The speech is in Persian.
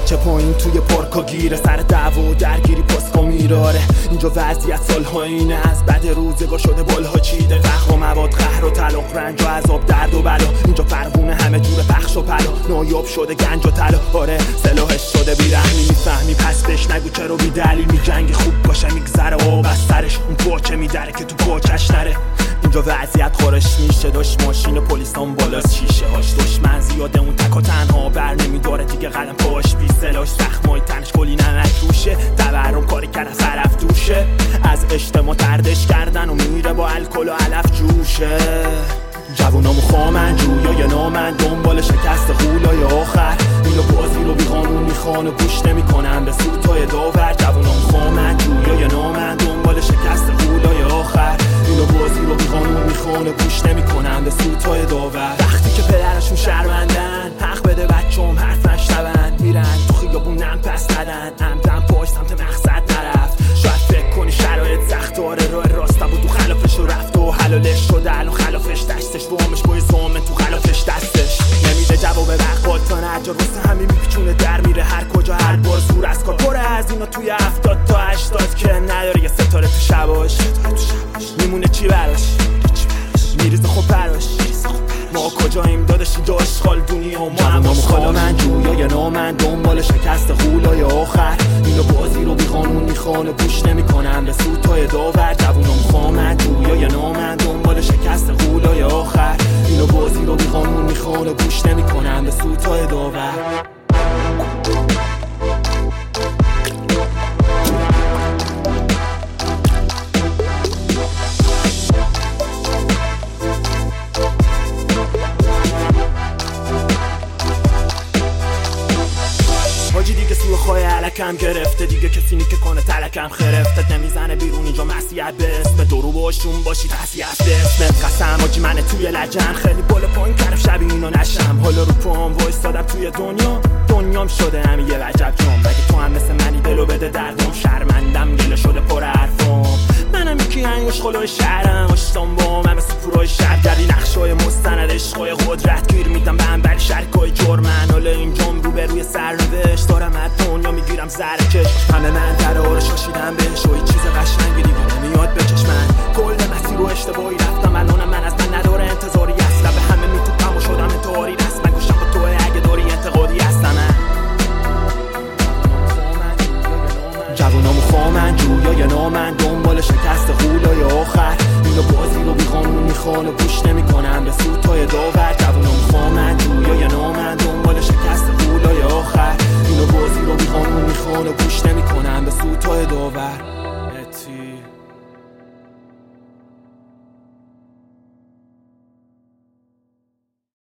چه پایین توی پارکا گیره، سر دعوا و درگیری پاسکا میراره. اینجا وضعیت سالها اینه، از بد روزگار شده بالها چیده، فقر و مواد، قهر و طلاق، رنج و عذاب، درد و بلا. اینجا پروونه همه جور پخش و پلا، نایاب شده گنج و طلا. آره سلاحش شده بیرحمی، میفهمی پس بهش نگو چرا بی دلیل میجنگی. خوب باشه میگذره آب از سرش، اون باچه میدره که تو باچش نره. اینجا وضعیت خورش میشه، داشت ماشین پلیسان بالاست شیشه هاش، دشمن زیاده اون تک و تنها بر نمیداره دیگه، قلم پاش بی سلاش، زخمای تنش کلی نمک روشه، تورم کاری کرد از طرف دوشه، از اجتماع تردش کردن و میره با الکل و علف جوشه. جوونامو خامن جویای نامن، دنبال شکست غولای آخر، اینو بازی رو بیقانون میخوان و گوش نمیکنن به سوتای داور. جوونامو خامن جویای نامن، دنبال شکست غولای آخر، اینو بازی رو بیقانون میخوان و گوش نمیکنن به سوتای داور. وقتی که پدرشون شرمندن، حق بده بچه‌ام حرف نشنون، میرن تو خیابونم پس ندن، عمدن پاش سمت مقصد نرفت. شاید فکر کنی شرایط سخت، آره راه راست بود تو خلافش رو رفت و حلالش شده، الان خلافش دستش وامش بای زامن تو خلافش دستش. نمیده جواب بقبال تا نجار، واسه همین میپیچونه در میره هر کجا، هر بار زور از کار پره از اینا توی 70 تا 80 که نداره یه ستاره تو شباش. میمونه چی براش، میریزه خب براش. ما کجاییم دادشی داشت خال دنیا و ما هم خالمن جویای نامن، دنبال شکست غولای آخر، اینو بازی رو بیقانون میخوان و گوش نمیکنن به سوتای داور. جوونام خامن جویای نامن، دنبال شکست غولای آخر، اینو بازی رو بیقانون میخوان و گوش نمیکنن به سوتای داور. حاجی دیگه سوی خواه علکم گرفته، دیگه کسی نیکه کنه تلکم خرفته، نمیزنه بیرون اینجا مسیحت به اسم درو باشون باشی تسیحت به اسم قسم. حاجی منه توی لجن خیلی بالا پایین طرف شبیه اینو نشم، حالا رو پام وایستادم توی دنیام شده همین یه وجب جام. مگه تو هم مثل منی دلو بده دردم، شرمندم گله شده پر حرفام، منم یکی هنگوش خلوی شهرم، اشتام با من مثل پورای شب گردی، نقشای مستند عشقای قدرت گیر میدم به هم بری شرکای جرمن. حالا اینجام رو به روی سرنوشت دارم از دنیا میگیرم زرکش، همه من تراره شاشیدم بهش و هیچ چیز قشنگی دیگه نمیاد به چشمن. کل مسیر رو اشتباهی رفتم، الانم من از من نداره انتظاری، اصلا به همه میتوپم و شدم انتحاری، رسم گوشم با توه اگه داری انتقادی هستم. جوونامو خامن جویای نامن، دنبال شکست غولای آخر،